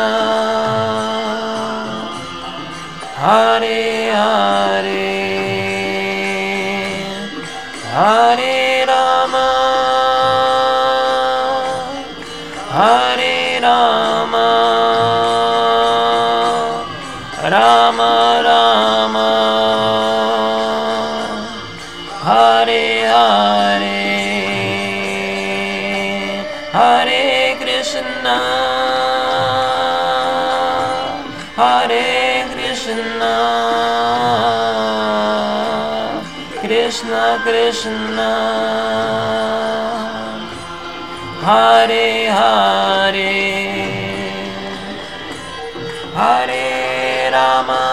Krishna, Hare Hare, Hare Rama, Hare Rama, Rama Rama, Hare Hare, Hare Krishna, Hare Krishna, Krishna Krishna, Hare Hare, Hare Rama,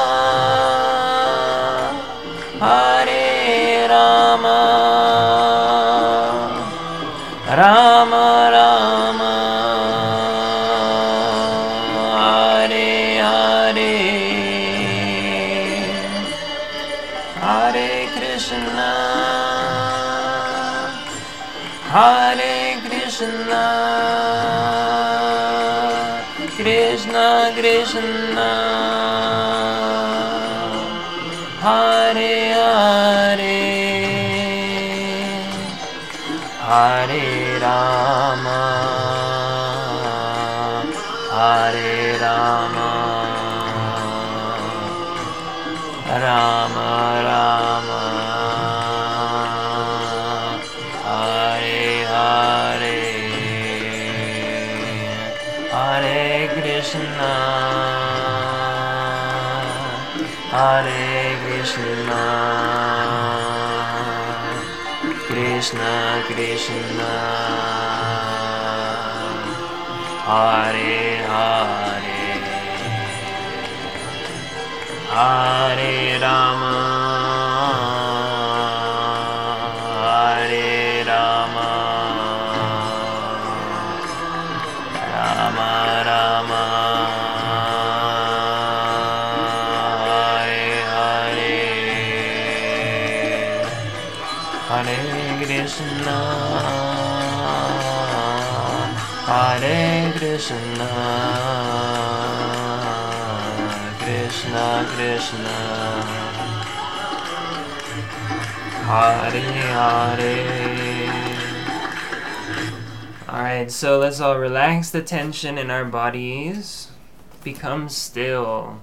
Hare Rama, Rama Rama, Hare Hare, Hare Krishna, Hare Krishna, Krishna Krishna, Hare Hare, Hare Rama, Hare Rama, Rama Rama, Hare Hare, Hare Krishna, Hare Krishna, Krishna Krishna, Hare Hare, Hare Rama, Hare Rama, Rama Rama, Hare Hare, Hare Krishna, Hare Krishna, Krishna Krishna, Hare Hare. Alright, so let's all relax the tension in our bodies. Become still.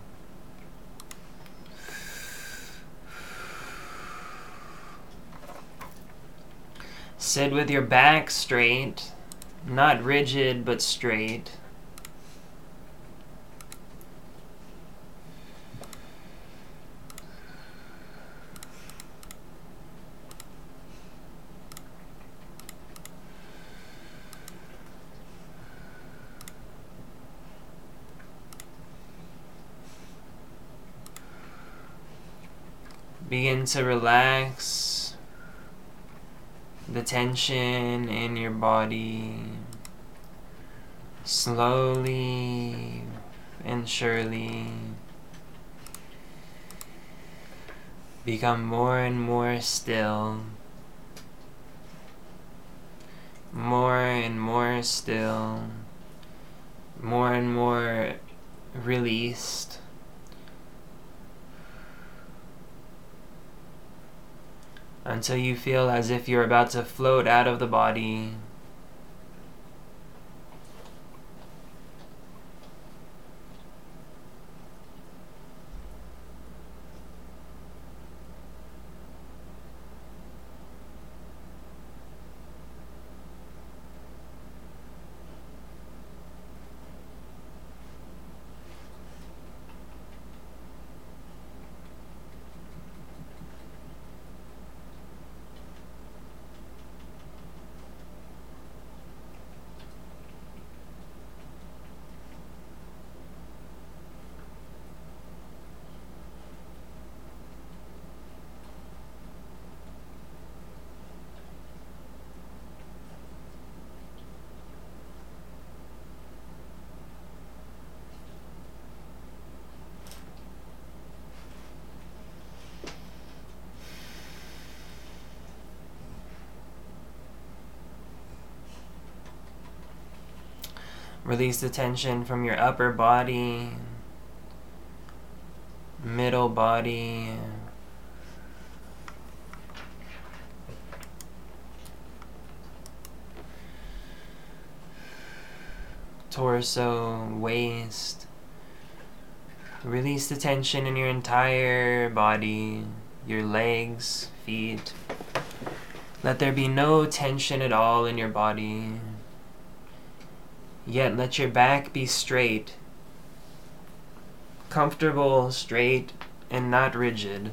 Sit with your back straight, not rigid but straight. Begin to relax the tension in your body slowly and surely. Become more and more still, more and more still, more and more released. Until you feel as if you're about to float out of the body. Release the tension from your upper body, middle body, torso, waist. Release the tension in your entire body, your legs, feet. Let there be no tension at all in your body. Yet let your back be straight, comfortable, straight, and not rigid.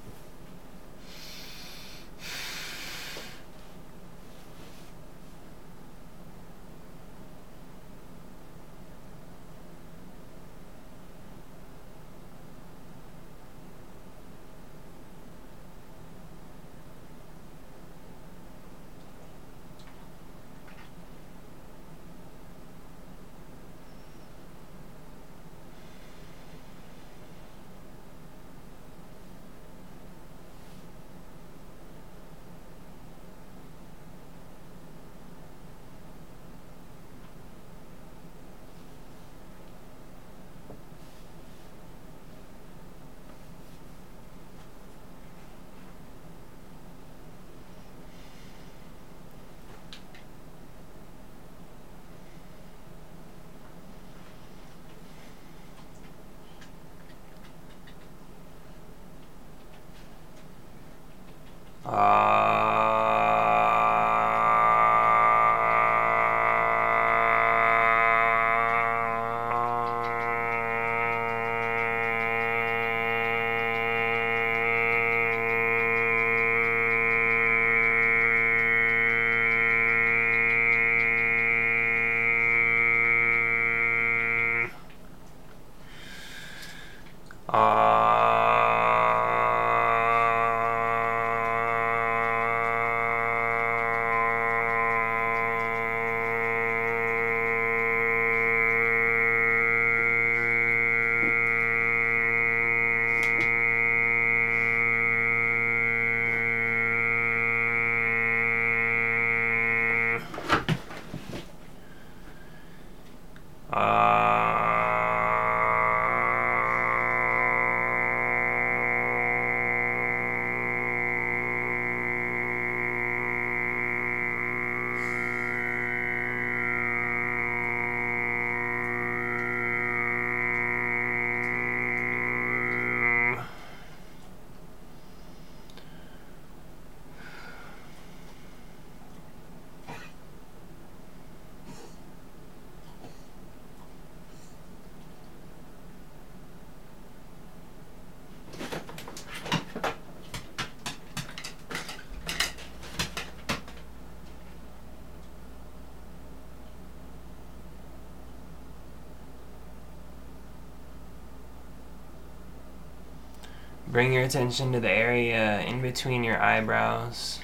Bring your attention to the area in between your eyebrows.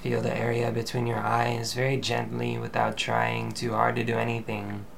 Feel the area between your eyes very gently without trying too hard to do anything.